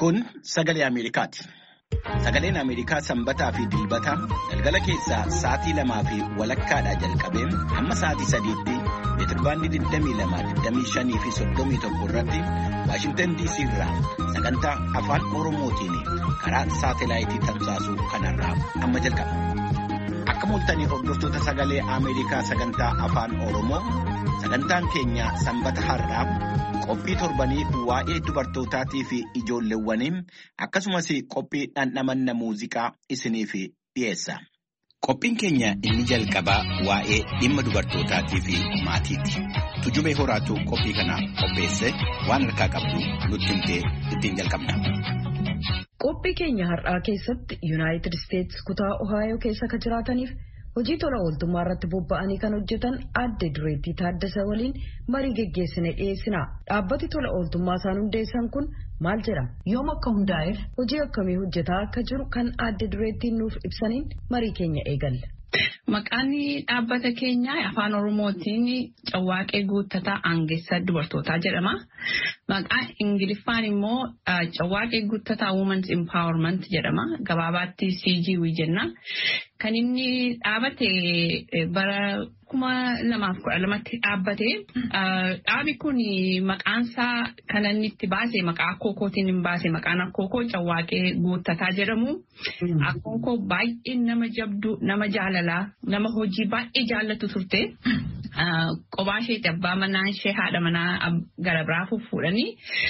Kun sagalee Ameerikaati. Sagaleen Ameerikaa sanbataa fi dilbata galgala keessaa sa'aatii 2:00 jalqabee hamma sa'aatii 3:00 meetirbaandii 22, 25 fi 31 irratti Waashingtan DC irraa sagantaa afaan Oromootiin karaa saatelaayitii tamsaasuu kanarraa amma jalqaba. Akka mul'atanii hordoftoota sagalee Ameerikaa sagantaa afaan Oromoo sagantaan keenya sanbata har'aa qophii torbanii waa'ee dubartootaatii fi ijoolleewwanii akkasumas qophii dhandhamanna muuziqaa isiniif dhiyeessa. Qophiin keenya inni jalqabaa waa'ee dhimma dubartootaatii fi maatiiti. Tujubee horaatu qophii kana qopheesse waan harkaa qabdu nutti himtee ittiin jalqabna. Qophii keenya har'aa keessatti Yuunaayitid Isteetsi kutaa Ohaayoo keessa kan jiraataniif hojii tola ooltummaa irratti bobba'anii kan hojjetan Aadde Dureettii Taaddasa waliin marii geggeessine dhiyeessina. Dhaabbati tola ooltummaa isaan hundeessan kun maal jedhama? Yoom akka hundaa'eef hojii akkamii hojjetaa akka jiru kan Aadde Dureettiin nuuf ibsaniin marii keenya eegalla. Maqaan dhaabbata keenyaa afaan Oromootiin Cawwaaqee Guuttataa Aangeessa Dubartootaa jedhama. Maqaan Ingiliffaan immoo Cawwaaqee Guuttataa Women's Empowerment jedhama. Gabaabaatti CGW jenna. Kan inni dhaabate bara 2012tti dhaabbate. Dhaabi kun maqaansaa kan inni itti baase maqaa Akkookootiin hin baase. Maqaan Akkookoo Cawwaaqee Guuttataa jedhamu. Akkookoo baay'ee nama jabdu, nama jaalalaa, nama hojii baay'ee jaallatu turte. Qophaa isheetti abbaa manaa ishee haadha manaa gara biraa fuudhanii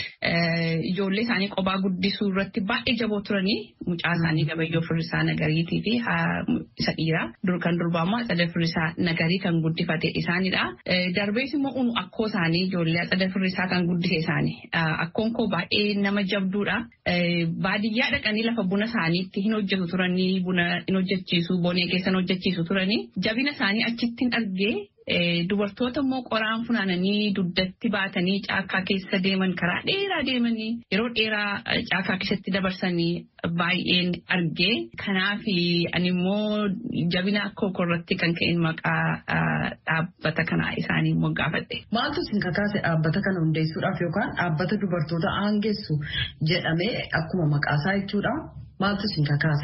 ijoollee isaanii qophaa guddisuu irratti baay'ee jaboo turanii mucaa isaanii Gabayyoo Firrisaa Nagariitii fi isa dhiiraa kan durbaa immoo Atsada Firrisaa Nagarii kan guddifate isaanidha. Darbees immoo unu akkoo isaanii ijoollee Atsada Firrisaa kan guddise isaanii. Akkoon koo baay'ee nama jabduudha. Baadiyyaa dhaqanii lafa buna isaaniitti hin hojjetu turanii buna hin hojjechiisu bonee keessan hojjechiisu turanii jabina isaanii achitti hin argee. Dubartoota immoo qoraan funaananii dugdatti baatanii caakkaa keessa deeman karaa dheeraa deemanii yeroo dheeraa caakkaa keessatti dabarsanii baay'een argee. Kanaaf ani immoo jabina Akkookoo irratti kan ka'een maqaa dhaabbata kanaa isaanii immoo gaafadhe. Maaltu isin kakaase dhaabbata kana hundeessuudhaaf yookaan dhaabbata dubartoota aangeessu jedhamee akkuma maqaasaa jechuudha? Maaltu isin kakaase?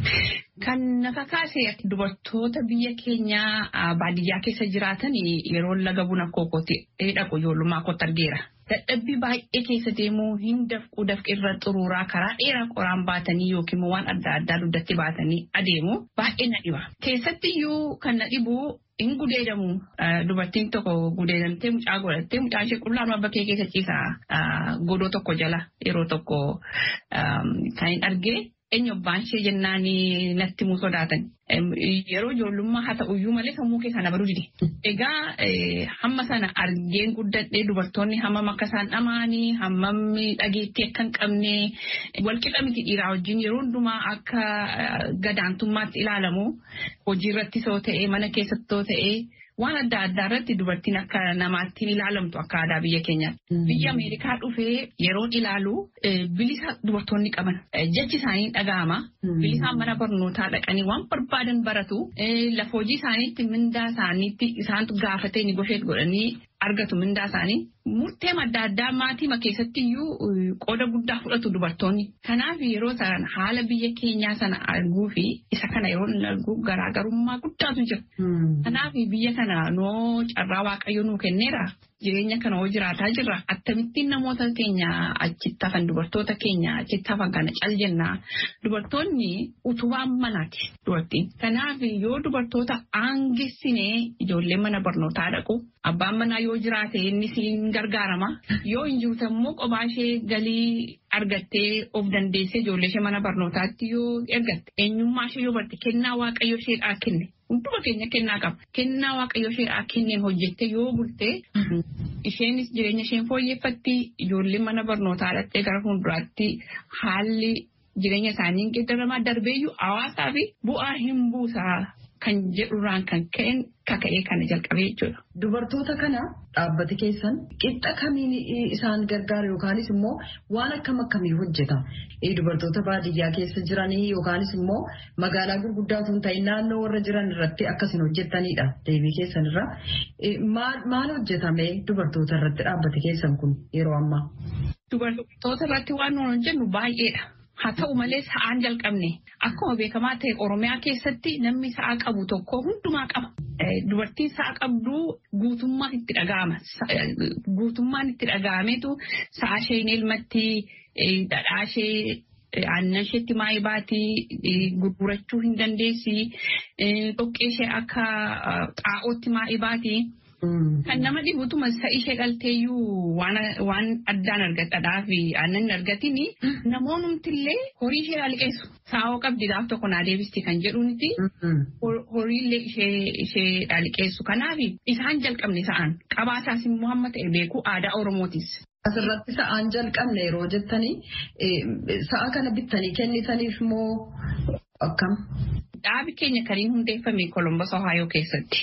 Kan na kakaase dubartoota biyya keenyaa baadiyyaa keessa jiraatan yeroo laga buna Akkookootti dhaqu ijoollummaa kootti argeera. Dadhabbii baay'ee keessa deemuu hin dafqirra xuruuraa karaa dheeraa qoraan baatanii yookiin waan adda addaa dugdatti baatanii adeemu baay'ee na dhiba. Keessattiyyuu kan na dhibu hin gudeedamu. Dubartiin tokko gudeedamtee mucaa godhattee mucaa ishee qullaanuma bakkee keessa ciisaa godoo tokko jala yeroo tokko kan hin argee. Eenyu abbaan ishee jennaan natti muu sodaatan. Yeroo ijoollummaa haa ta'uyyuu malee sammuu keessaa na baduu dide. Egaa hamma sana argeen guddadhee dubartoonni hammam akka isaan dhamaanii hammam dhageettii akka hin qabne walqixa miti dhiiraa wajjin yeroo hundumaa akka gadaantummaatti ilaalamu hojii irratti soo ta'ee mana keessatti soo ta'ee. Waan adda addaa irratti dubartiin akka namaatti ilaalamtu akka aadaa biyya keenyaatti. Biyya Ameerikaa dhufee yeroo ilaalu bilisa dubartoonni qaban. Jechi isaanii dhaga'ama. Bilisaan mana barnootaa dhaqanii waan barbaadan baratu. Lafa hojii isaaniitti mindaa isaaniitti isaantu gaafatee ni gosheet godhanii argatu mindaa isaanii. Murtee adda addaa maatii keessatti iyyuu qooda guddaa fudhatu dubartoonni. Kanaaf yeroo sana haala biyya keenyaa sana arguu fi isa kana yeroo argu garaagarummaa guddaatu jira. Kanaaf biyya kana noo carraa Waaqayyo nuu kenneera. Jireenya kana hoo jiraataa jirra. Akkamittiin namoota keenya achitti hafan dubartoota keenya achitti hafan kana cal jennaa. Dubartoonni utubaan manaati dubartiin. Kanaaf yoo dubartoota aangessinee ijoollee mana barnootaa dhaqu. Abbaan manaa yoo jiraate inni siin gargaarama. Yoo hin jirtu immoo qophaa ishee galii argattee of dandeessee ijoollee ishee mana barnootaatti yoo ergatte. Eenyummaa ishee yoo barte kennaa Waaqayyo isheedhaa kenne. Hunduma keenya kennaa qaba. Kennaa Waaqayyo isheedhaa kenneen hojjette yoo bulte isheenis jireenya isheen fooyyeffatti ijoollee mana barnootaa dhattee gara fuulduraatti haalli jireenya isaanii geeddaramaa darbeeyyuu hawaasaa fi bu'aa hin buusaa kan jedhurraan kan ka'een kaka'ee kana jalqabee jechuudha. Dubartoota kana dhaabbati keessan qixxa kamiin isaan gargaara yookaanis immoo waan akkamii hojjeta? Dubartoota baadiyyaa keessa jiranii yookaanis immoo magaalaa gurguddaatu hin ta'in naannoo warra jiran irratti akkasin hojjetanidha. Deebii keessan irra maal hojjetame dubartoota irratti dhaabbati keessan kun yeroo ammaa? Dubartoota irratti waan nuyi hojjennu baay'eedha. Haa ta'u malee sa'aan jalqabne. Akkuma beekamaa ta'e Oromiyaa keessatti namni sa'a qabu tokko hundumaa qaba. Dubartiin sa'a qabdu guutummaan itti dhaga'ama. Guutummaan itti dhaga'ameetu sa'a ishee ilmatti dhadhaa ishee aannan isheetti maayii baatii gurgurachuu hin dandeessi. Dhoqqee ishee akka xaa'ootti maayii baatii. Kan nama dhibutuma sa'i ishee dhalteeyyuu waan addaan argatadhaa fi aannan argatini namoonni illee horii ishee liqeessu. Saawwa qabdiidhaaf tokko naa deebisti kan jedhuuniti horiillee ishee liqeessu. Kanaaf isaan jalqabne sa'aan qabaasaas immoo hamma ta'e beeku aadaa Oromootis. Asirratti sa'aan jalqabne yeroo jettanii sa'a kana bittanii kennitaniif moo akkam? Dhaabi keenya kan hundeeffame Columbus Ohio keessatti.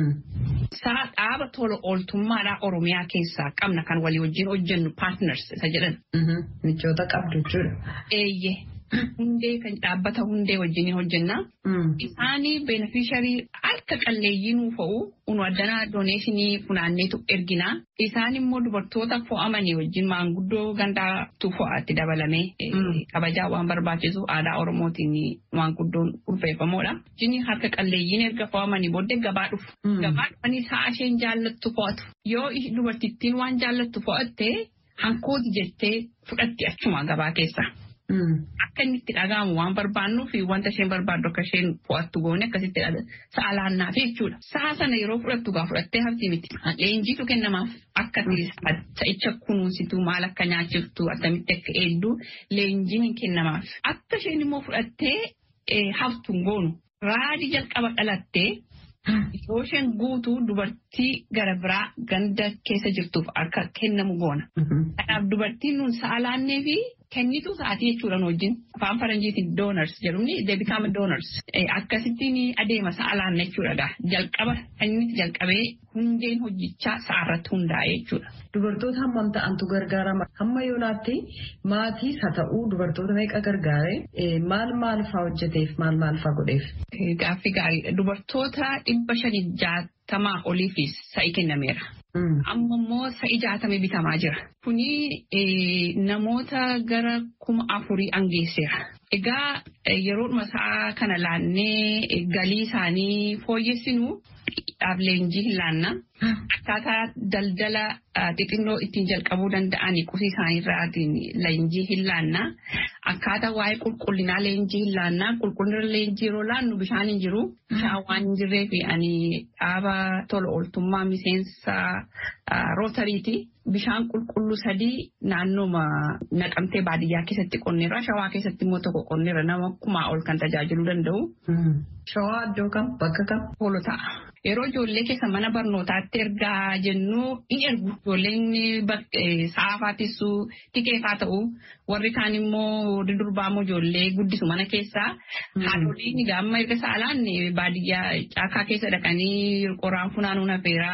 Sa'a dhaaba tola ooltummaadhaa Oromiyaa keessaa qabna kan walii wajjin hojjennu partners isa jedhan. Michoota qabdu jechuudha. Eeyyee. Hundee kan dhaabbata hundee wajjin hojjenna. Isaanii beneficiarii akka qalleeyyii nuu fa'u unu addanaa doneeshinii funaanneetu ergina. Isaan immoo dubartoota fo'amanii wajjin maanguddoo gandaatu fo'aatti dabalamee kabajaa waan barbaachisu aadaa Oromootiin maanguddoon ulfeeffamoodha. Jini harka qalleeyyiin erga fo'amanii booddee gabaa dhufu. Gabaa dhufanii sa'a isheen jaallattu fo'atu. Yoo dubartittiin waan jaallattu fo'atte hankooti jettee fudhatti achuma gabaa keessa. Akka inni itti dhaga'amu waan barbaannu fi wanta isheen barbaaddu akka isheen fo'attu goone akkasitti sa'a laannaa fi jechuudha. Sa'a sana yeroo fudhattu gaa fudhattee hafti miti. Leenjiitu kennamaaf akka sa'icha kunuunsitu maal akka nyaachiftu akkamitti akka eeddu leenjiin hin kennamaaf. Akka isheen immoo fudhattee haftu hin goonu. Raadii jalqaba dhalattee yoo isheen guutuu dubartii gara biraa ganda keessa jirtuuf akka kennamu goona. Kanaaf dubartiin nun sa'a laannee fi kennitu sa'aatii jechuudhaan wajjin afaan faranjiitiin donors jedhumni they become donors. Akkasittiin adeema sa'a laanna jechuudha. Jalqaba inni jalqabee hundeen hojjichaa sa'aarratti hundaa'e jechuudha. Dubartoota hammam ta'antu gargaarama? Hamma yoonaatti maatiis haa ta'uu dubartoota meeqa gargaare maal fa'aa hojjeteef maal fa'aa godheef? Gaaffii gaariidha. Dubartoota 560 oliifis sa'i kennameera. Amma immoo sa'i 60 bitamaa jira. Kuni namoota gara 4,000 angeesseera. Egaa yeroodhuma sa'a kana laannee galii isaanii fooyyessinu leenjii hin laanna. Akkaataa daldala xixinnoo ittiin jalqabuu danda'anii qusii isaaniirraatiin leenjii hin laanna. Akkaataa waa'ee qulqullinaa leenjii hin laanna. Qulqullina leenjii yeroo laannu bishaan hin jiru. Bishaan waan hin jirree fi ani dhaaba tola ooltummaa miseensa rootariiti. Bishaan qulqulluu 3 naannooma naqamtee baadiyyaa keessatti qonneera. Shawaa keessatti immoo tokko qonneera. Nama 1,000 ol kan tajaajiluu danda'u. Shawaa iddoo kam? Bakka kam? Hoolota. Yeroo ijoollee keessa mana barnootaatti ergaa jennu in ergu. Ijoolleen sa'aafaattissu tikeefaa ta'u. Warri kaan immoo warri durbaa immoo ijoollee guddisu mana keessaa. Haadholiin gaamma erga saalaan baadiyyaa caakaa keessa dhaqanii qoraan funaanuun hafeeraa.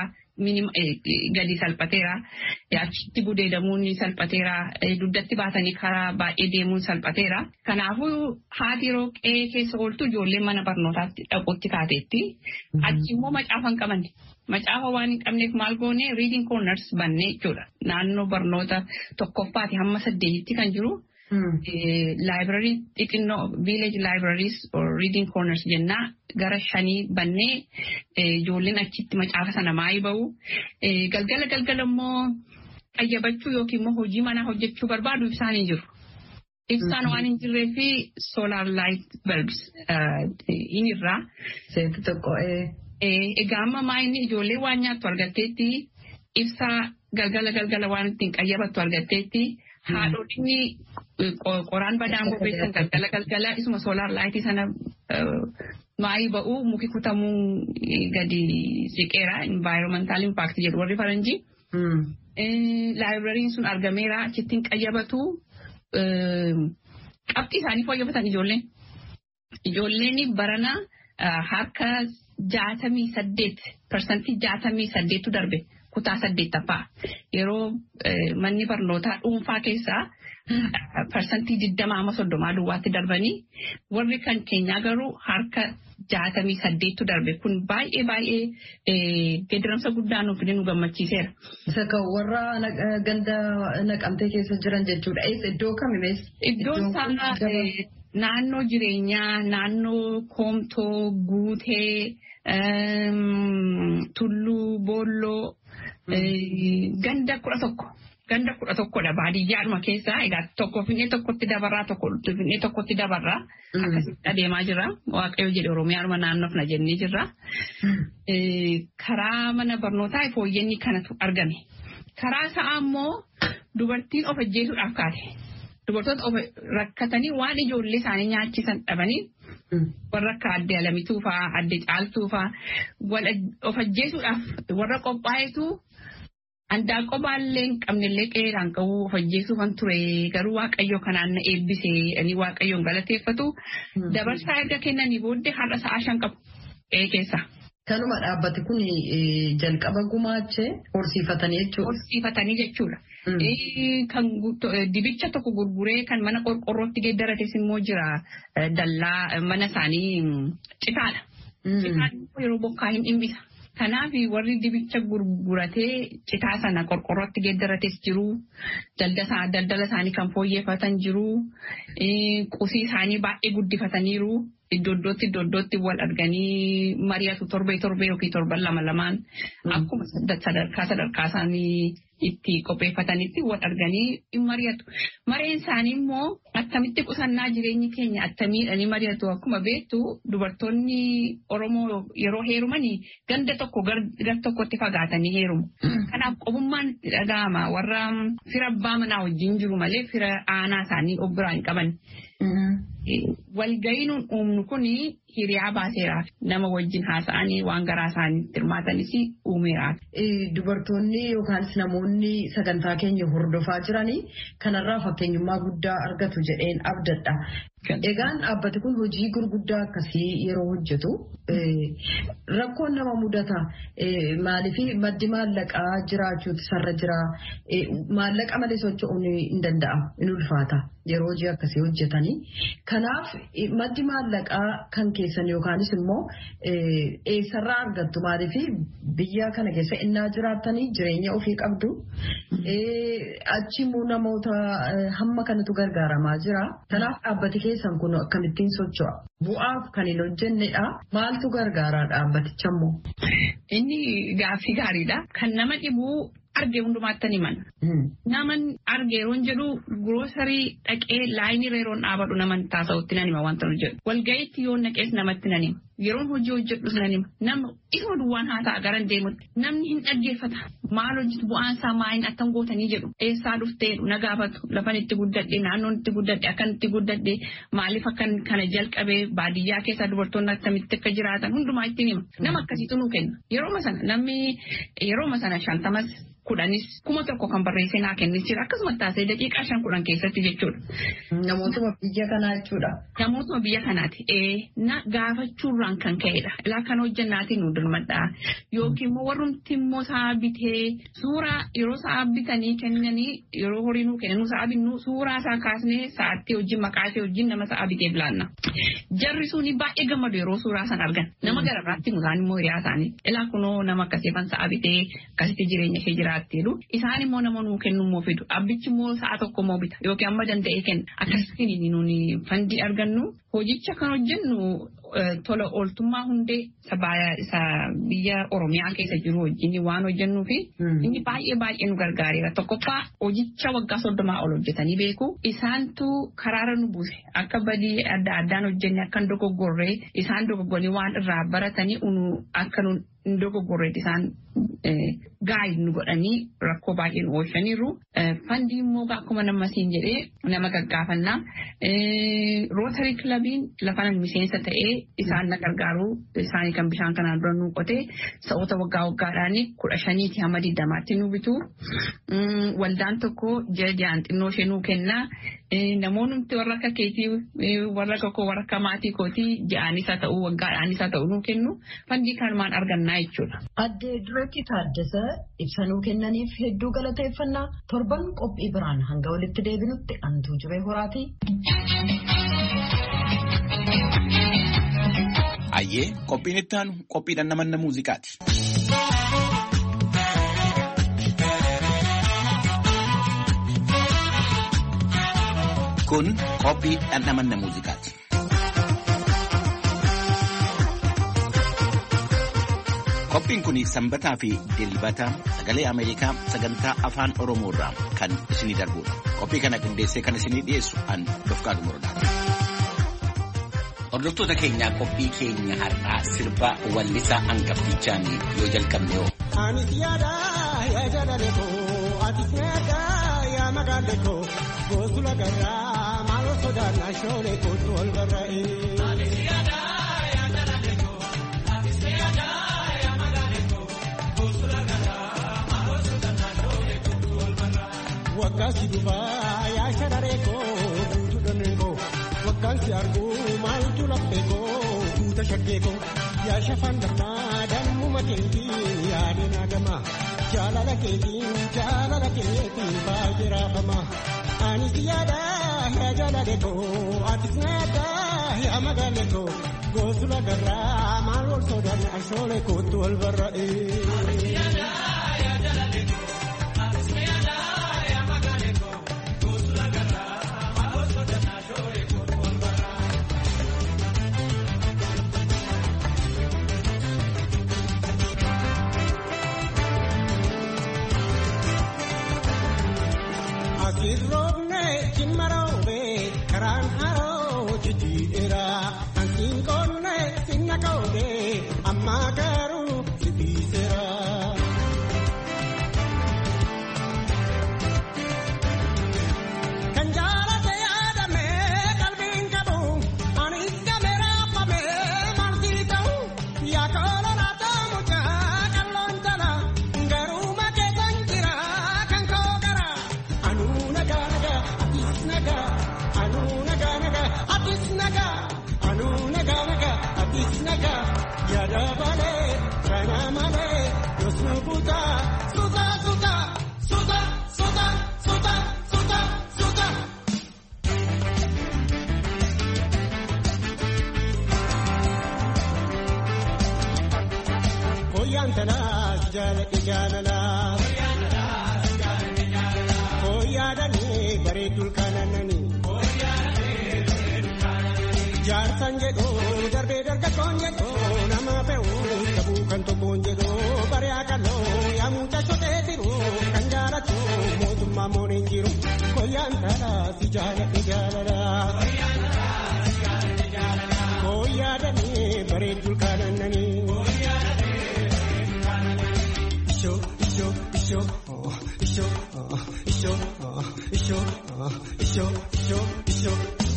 Gadi salphateera. Achitti gudeedamuun salphateera. Dugdatti baatanii karaa baay'ee deemuun salphateera. Kanaafuu haati yeroo qe'ee keessa ooltu ijoolleen mana barnootaatti dhaquutti kaateetti. Achi immoo macaafa hin qabanne. Macaafa waan hin qabneef maal goone reading corners banne jechuudha. Naannoo barnoota 1ffaati hamma 8tti kan jiru. Library xixinnoo village libraries or reading corners jennaa gara 5 bannee ijoolleen achitti macaafa sana maayii ba'u. Galgala immoo qayyabachuu yookiin immoo hojii manaa hojjechuu barbaadu ibsaan hin jiru. Ibsaan waan hin jirree fi solar light bulbs inirraa. Seetu tokko. Egaa amma maayini ijoollee waan nyaattu argatteetti ibsaa galgala waan ittiin qayyabattu argatteetti. Haadholini qoraan badaan bobeessan galgala isuma solar lightii sana maayii ba'u muki kutamuu gadi siqeera environmental impact jedhu warri faranjii. Librariin sun argameera achittiin qayyabatu qabxii isaanii fooyyeffatan ijoolleen. Ijoolleen barana harka 68% darbe. Kutaa 8ffaa yeroo manni barnootaa dhuunfaa keessaa parsantii 20-30 duwwaatti darbanii warri kan keenyaa garuu harka 68 darbe kun baay'ee geeddaramsa guddaa nuuf nu gammachiiseera. Isa kan warra ganda Naqamtee keessa jiran jechuudha. Iddoo kamiimees? Iddoon isaa naannoo jireenyaa, naannoo Koomtoo, Guutee, Tulluu, Boolloo, ganda 11. Ganda 11dha baadiyyaadhuma keessaa egaa tokko Finfinnee tokkotti dabarraa tokko Finfinnee tokkotti dabarraa akkasitti adeemaa jira. Waaqayyo jedhe Oromiyaadhuma naannofna jennee jirra. Karaa mana barnootaa fooyyeenni kanatu argame. Karaa sa'aa immoo dubartiin of ajjeesuudhaaf kaate. Dubartoota of rakkatanii waan ijoollee isaanii nyaachisan dhabanii warra akka adde Alamituu fa'aa, adde Caaltuu fa'aa of ajjeesuudhaaf warra qophaa'etu Andaaqoo baallee hin qabnellee qeeraan qabu of ajjeesuufan ture garuu Waaqayyo kanaan na eebbisee ani Waaqayyoon galateeffatu dabarsaa erga kennanii booddee har'a sa'a 5 qabu keessa. Kanuma dhaabbate kun jalqaba gumaachee horsiifatanii jechuudha. Horsiifatanii jechuudha. Kan dibicha tokko gurguree kan mana qorqorrootti geeddarates immoo jira dallaa mana isaanii citaadha. Citaan yeroo bokkaa hin dhimbisa. Kanaaf warri dibicha gurguratee citaa sana qorqorrootti geeddarates jiru. Daldala isaanii kan fooyyeffatan jiru. Qusii isaanii baay'ee guddifataniiru. Iddootti wal arganii mari'atu torbee yookiin torban lamaan akkuma sadarkaa isaanii itti qopheeffatanitti wal arganii mari'atu. Mareen isaanii immoo attamitti qusannaa jireenyi keenya attamiidhanii mari'atu akkuma beektu dubartoonni Oromoo yeroo heerumanii ganda tokko gar tokkotti fagaatanii heerumu. Kanaaf qobummaan dhaga'ama warra fira abbaa manaa wajjin jiru malee fira aanaa isaanii of biraa hin qaban. Walga'iin uumnu kuni hiriyaa baaseeraaf nama wajjin haasa'anii waan garaa isaaniitti hirmaatanis uumeeraaf. Dubartoonni yookaanis namoonni sagantaa keenya hordofaa jiranii kanarraa fakkeenyummaa guddaa argatu jedheen abdadha. Egaan dhaabbati kun hojii gurguddaa akkasii yeroo hojjetu rakkoon nama mudata maaliif maddi maallaqaa jiraachuutu sarra jira maallaqa malee socho'uun hin danda'amu hin ulfaata yeroo hojii akkasii hojjetanii. Kanaaf maddi maallaqaa kan keessan yookaanis immoo eessarraa argattu maaliif biyya kana keessa innaa jiraattanii jireenya ofii qabdu achi immoo namoota hamma kanatu gargaaramaa jira. Kanaaf dhaabbati keessan kun akkamittiin socho'a? Bu'aaf kan hin hojjennedha. Maaltu gargaaraa dhaabbaticha immoo? Inni gaaffii gaariidha. Kan nama dhibu argee hundumaatti himan. Naman argee yeroon jedhu groosarii dhaqee laayinii yeroon dhaabadhu naman taasisuutti nan hima wanta nu jedhu. Walga'iitti yoo naqees namatti nan hima. Yeroon hojii hojjedhus nan hima. Nama isuma duwwaan haasa'a garan deemutti. Namni hin dhaggeeffata. Maal hojjetu bu'aan isaa maayin attan gootanii jedhu. Eessaa dhufteedhu na gaafatu. Lafan itti guddadhe naannoon itti guddadhe akkan itti guddadhe maaliif akkan kana jalqabee baadiyyaa keessa dubartoonni akkamitti akka jiraatan hundumaa ittiin hima. Nama akkasiitu nuu kenna. Yerooma sana 50 10 1,000 kan barreessee naa kennis jira. Akkasumas taasee daqiiqaa 5-10 keessatti jechuudha. Namootuma biyya kanaa jechuudha. Namootuma biyya kanaati. Na gaafachuurraan kan ka'edha. Ilaa kan hojjannaatiin nu dirmadhaa. Yookiin immoo warrumti immoo sa'a bitee suuraa yeroo sa'a bitanii kennanii yeroo horii nuu kennu sa'a binnu suuraa isaa kaasnee sa'aatti hojii maqaa ishee wajjin nama sa'a bitee bilaanna. Jarri suni baay'ee gammadu yeroo suuraa san argan. Nama gararraatti musaan immoo hiriyaa isaanii. Ilaa kunoo nama akkasiifan sa'a bitee akkasitti jireenya ishee jiraatteedhu. Isaan immoo nama nuu kennu immoo fidu. Abbichi immoo sa'a tokko immoo bita. Yookiin amma danda'ee kenna. Akkasitti nuuni fandii argannu. Hojicha kan hojjennu tola ooltummaa hundee isa biyya Oromiyaa keessa jiru wajjin waan hojjennuufi inni baay'ee nu gargaareera. Tokkoffaa hojicha waggaa 30 ol hojjetanii beeku. Isaantu karaara nu buuse. Akka badii adda addaan hojjenne akka dogoggorree isaan dogoggoranii waan irraa baratanii akka dogoggorreetti isaan gaayid nu godhanii rakkoo baay'ee nu oolchaniiru. Fandii immoo akkuma namasiin jedhee nama gaggaafannaa. Rootarii kilabiin lafa miseensa ta'ee isaan na gargaaru isaanii kan bishaan kanaan dura nu qotee sa'oota waggaadhaan 15 hamma 20tti nu bitu. Waldaan tokko jajaan xinnoo ishee nu kennaa. Namoonni warra akka keetii warra akka maatii kootii ja'aanis haa ta'u waggaadhaanis haa ta'u nu kennu fandii kanumaan argannaa jechuudha. Adde Dureetti Taaddasa ibsa nuu kennaniif hedduu galateeffannaa. Torban qophii biraan hanga walitti deebinutti antuu jiree horaati. Hayyee qophiin itti aanu qophiidhaan namanna muuziqaati. Kun qophii namanna muuziqaati. Qophiin kun sanbataa fi dilbata sagalee Ameerikaa sagantaa afaan Oromoo irraa kan isinii darbudha. Qophii kana qindeessee kan isinii dhiyeessu an Dofqaadu Morodaati. Hordoftoota keenyaa qophii keenya har'aa sirba wallisaa hangaftichaan yoo jalqabne yoo. Anis yaada yaa jaalalekoo atis yaada yaa magaalekoo gootula garraa maaloo sodaannaa shoolee kootu ol barraa'ee. Anis yaada yaa jaalalekoo atis yaada yaa magaalekoo gootula garraa maaloo sodaannaa shoolee kootu ol barraa'ee. Waggaasi dhufaa yaa sharareekoo guutuu dhonneenkoo. Wakkansi arguu maaltu lapheekoo tuuta shakkeekoo yaa shafaan dammaa dammuma keetiin yaadeen hagamaa jaalala keetiin baay'ee raafamaa anis yaada yaa jaalaleekoo atis yaada yaa magaalekoo gootula garraa maal wal soodaan ashoolee kootu wal barraa'ee. Roobne cimmaroobe karaan haroo jijjiirra ansiin qoonne sinna kaa'uube amma garuu sibiiseera. Kan jaalate yaadame qalbiin qabu anis gameera fame maaltii ta'u yaa koololaa ta'u qalloon jala garuu makeessan jira kan koo gara. Yada bale, kana male, yosnu buta, suta. Koyantala, jalala. Koyadani, bareedul kananani. Jaarsan jedhoo darbee dargaggoon jedhoo nama fe'uu dhabuu kan tokkoon jedhoo bari'aa qal'oo yaa mucaa shotee jiru kan jaalatu mootummaa mooneen jiru koyyaan dhalaa si jaaladhe jaalala. Koyyaadanii bareedduu kaanannanii. Ishoo.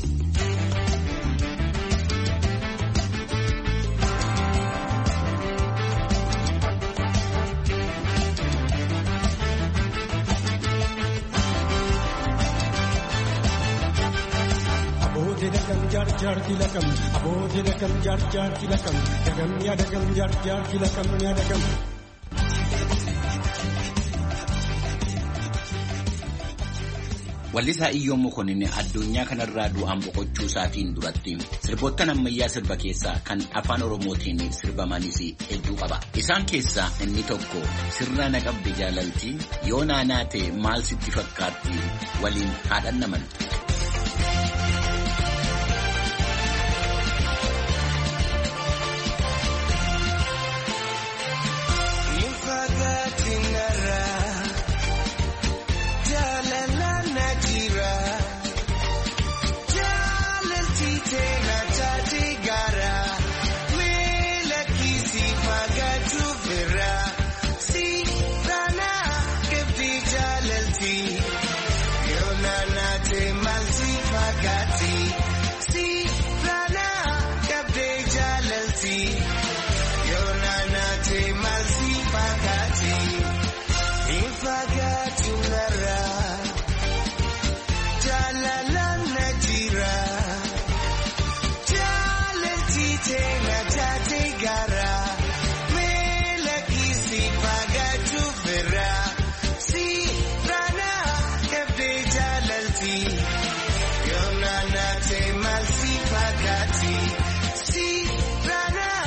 Jaarti lakam abooti lakam jaarti lakam dagam yaa dagam jaarti lakam yaa dagam. Wallisaa Iyyoon Mokonnin addunyaa kanarraa du'aan boqochuu isaatiin duratti sirboottan ammayyaa sirba keessaa kan afaan Oromootiin sirbamanis hedduu qaba. Isaan keessaa inni tokko sirra na qabde jaalaltii yoo naanaa ta'e maal sitti fakkaatti waliin haadhannaman. Si, rana,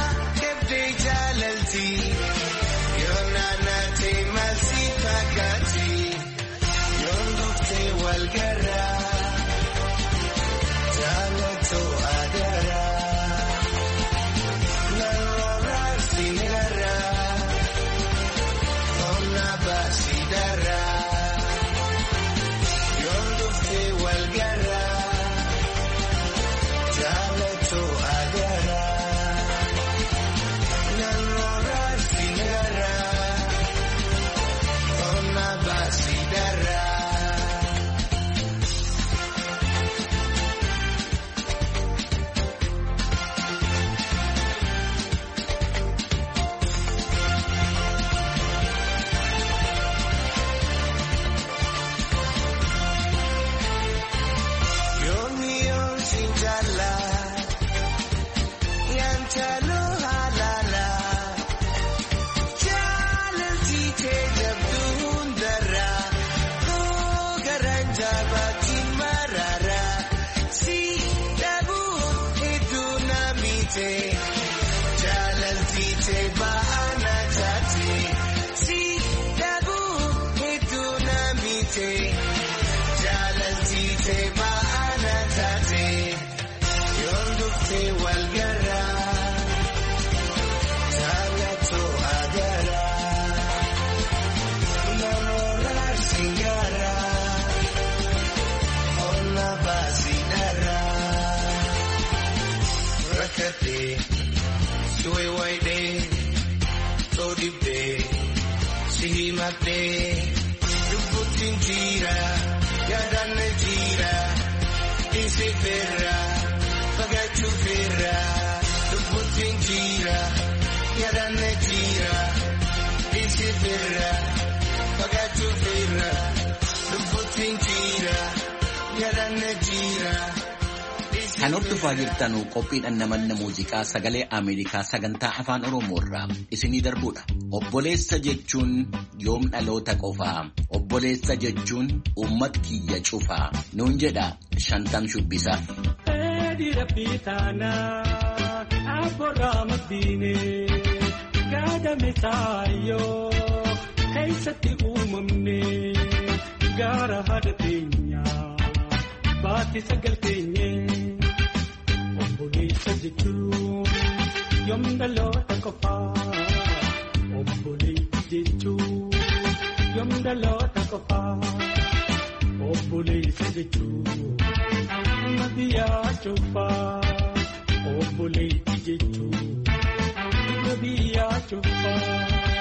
Kan hordofaa jirtan qophiidhaan namanna muuziqaa sagalee Ameerikaa sagantaa afaan Oromoo irraa isinii darbuudha. Obboleessa jechuun yoom dhaloota qofaa, obboleessa jechuun uummata kiyya cufaa nuun jedha Shantam Shubbisaa. Obboleessa jechuun yoom dhaloota qofaa. Obboleessa jechuun yoom dhaloota qofaa. Obboleessa jechuun nama biyyaa cufaa. Obboleessa jechuun nama biyyaa cufaa.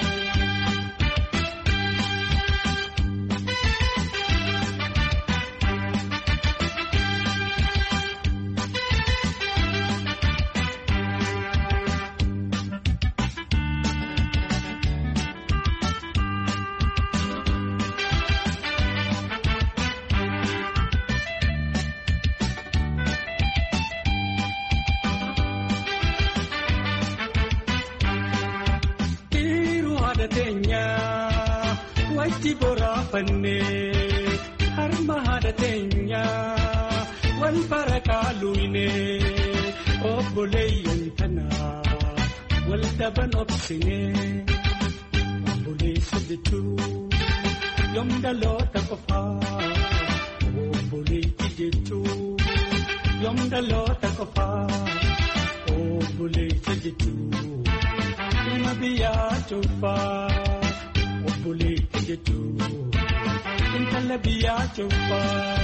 Wajji boraafanne harma haadha teenya wal barakaaluine obboleeyyan tanaa wal daban obsine. Obboleessa jechuun yoom dhaloota qofaa. Obboleessa jechuun yoom dhaloota qofaa. Obboleessa jechuun nama biyyaa cufaa. Obboleessa jechuun intala biyyaa cufaa.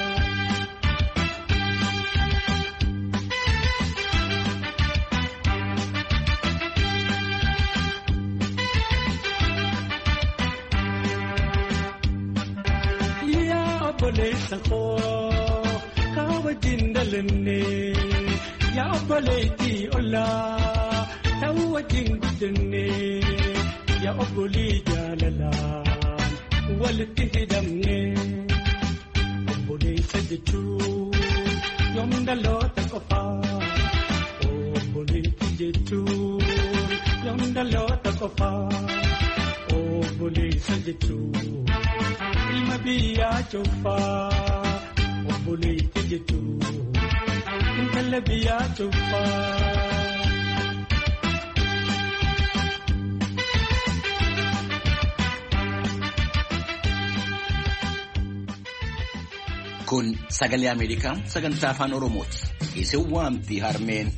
Yaa obboleessa koo kaa wajjin dhalanne. Yaa obboleettii ollaa taa wajjin guddanne. Yaa obbolii jaalalaan walitti hidhamne. Obboleessa jechuun yoom dhaloota qofaa. Obboleessa jechuun yoom dhaloota qofaa. Obboleessa jechuun ilma biyyaa cufaa. Obboleessa jechuun intala biyyaa cufaa. Kun sagalee Ameerikaa sagantaa afaan Oromooti. Isin waamti harmeen.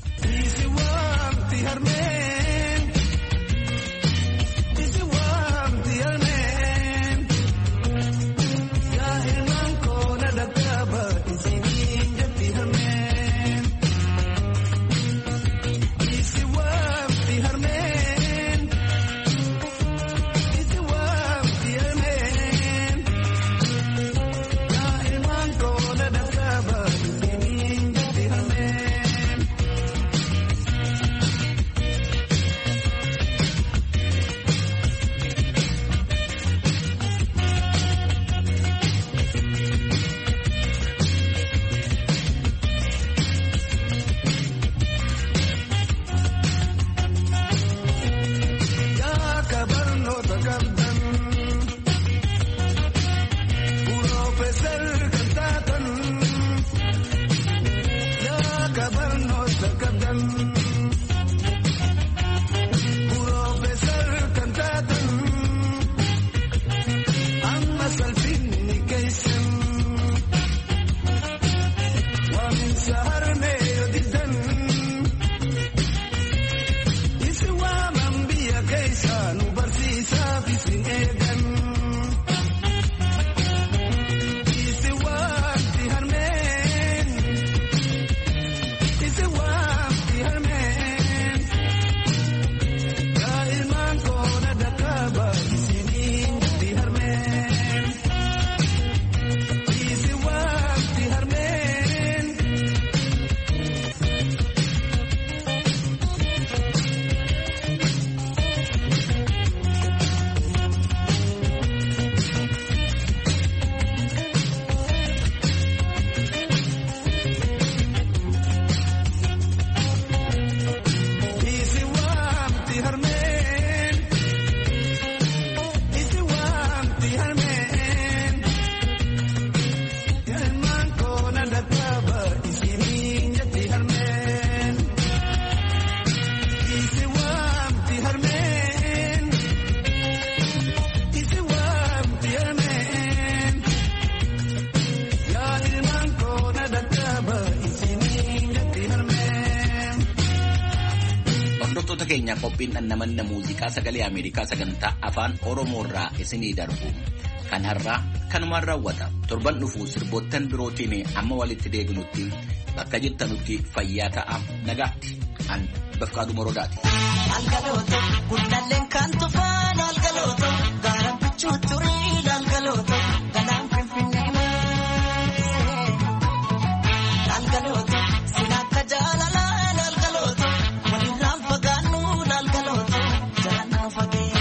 qophiin dhandhamanna muuziqaa sagalee Ameerikaa sagantaa afaan Oromoorraa isinii darbu. Kan har'aa kanumaan raawwata. Torban dhufu sirboottan birootiin amma walitti deebinutti bakka jirtanutti fayyaa ta'a nagaatti. An Bafqaaduu Morodaati. Algalooto gundalleen kan tufaan algalooto gaara bichuu turii algalooto galaan finfinnee maasee algalooto sinakka jaalalaan algalooto walirraan fagaannuun algalooto jalannoo fagee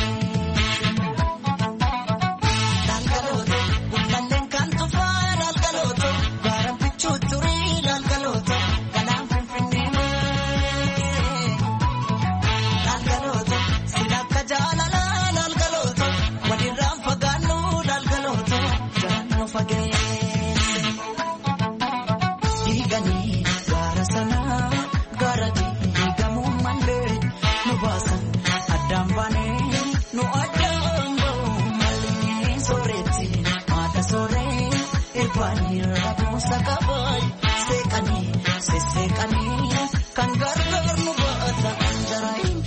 algalooto gundalleen kan tufaan algalooto gaara bichuu turii algalooto galaan finfinnee kan gargaar nu baata jaraayin.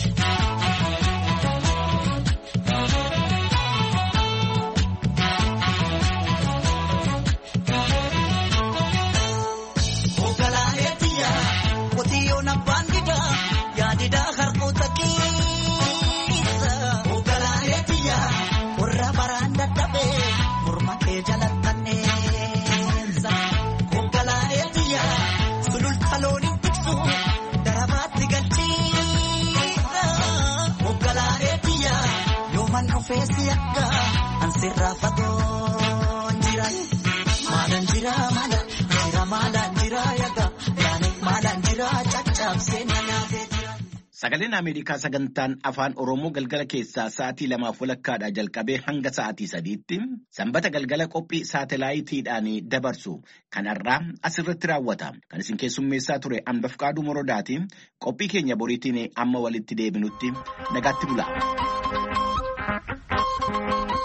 Ogalaayetiya qotiyoon abbaan didaa yaadidaa harkoota keessa. Ogalaayetiya warra baraan dadhabee morma kee jalattanneessa. Ogalaayetiya sululta looniin tiksu darabaatti galchiidha. Ogalaayetiya yooman dhufeessi akka ansirraa fagoon jira. Maalaan jira maalaan jira maalaan jira yaga yaani maalaan jira caccabsee nyaatee jira. Sagaleen Ameerikaa sagantaan afaan Oromoo galgala keessaa sa'aatii 2:00 jalqabee hanga sa'aatii 3:00 sanbata galgala qophii saatalaayitiidhaan dabarsu kan har'aa asirratti raawwata. Kan isin keessummeessaa ture Bafqaaduu Morodaati. Qophii keenya boriitiin amma walitti deebinutti nagaatti bula.